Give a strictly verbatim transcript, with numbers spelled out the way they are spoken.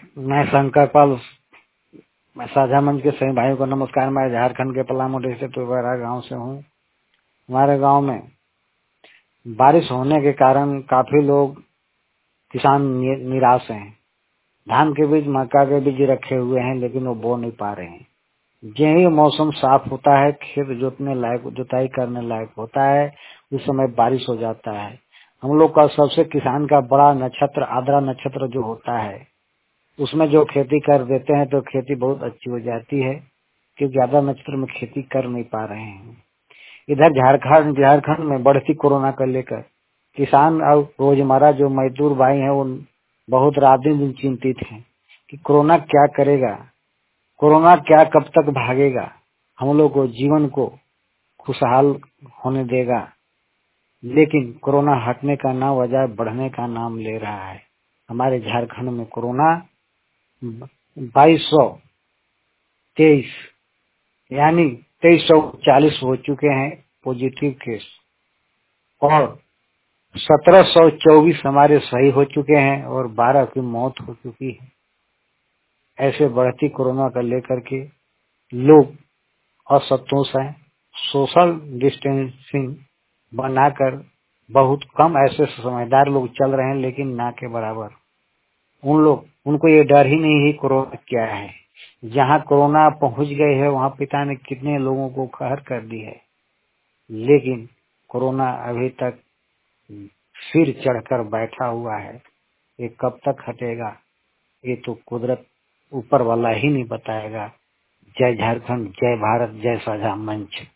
मैं शंकर पाल, मैं साझा मंच के सभी भाइयों को नमस्कार। मैं झारखंड के पलामू डिस्ट्रिक्ट टुबेरा गांव से हूँ। हमारे गांव में बारिश होने के कारण काफी लोग किसान नि, निराश हैं। धान के बीज, मक्का के बीज रखे हुए हैं, लेकिन वो बो नहीं पा रहे हैं। यही मौसम साफ होता है, खेत जोतने लायक, जुताई करने लायक होता है, उस समय बारिश हो जाता है। हम लोग का सबसे किसान का बड़ा नक्षत्र आद्रा नक्षत्र जो होता है, उसमें जो खेती कर देते हैं तो खेती बहुत अच्छी हो जाती है, क्योंकि आद्रा नक्षत्र में खेती कर नहीं पा रहे हैं। इधर झारखंड झारखंड में बढ़ती कोरोना को लेकर किसान और रोजमर्रा जो मजदूर भाई हैं वो बहुत रात दिन चिंतित हैं कि कोरोना क्या करेगा, कोरोना क्या कब तक भागेगा, हम लोग को जीवन को खुशहाल होने देगा। लेकिन कोरोना हटने का ना बजाय बढ़ने का नाम ले रहा है। हमारे झारखंड में कोरोना बाईस सौ तेईस यानी तेईस सौ चालीस हो चुके हैं पॉजिटिव केस, और सत्रह सौ चौबीस हमारे सही हो चुके हैं और बारह की मौत हो चुकी है। ऐसे बढ़ती कोरोना को लेकर के लोग असंतोष हैं। सोशल डिस्टेंसिंग बनाकर बहुत कम ऐसे समझदार लोग चल रहे हैं, लेकिन ना के बराबर। उन लोग उनको ये डर ही नहीं है कोरोना क्या है। जहाँ कोरोना पहुंच गए है वहाँ पिता ने कितने लोगों को कहर कर दी है, लेकिन कोरोना अभी तक सिर चढ़कर बैठा हुआ है। ये कब तक हटेगा, ये तो कुदरत ऊपर वाला ही नहीं बताएगा। जय झारखंड, जय भारत, जय साझा मंच।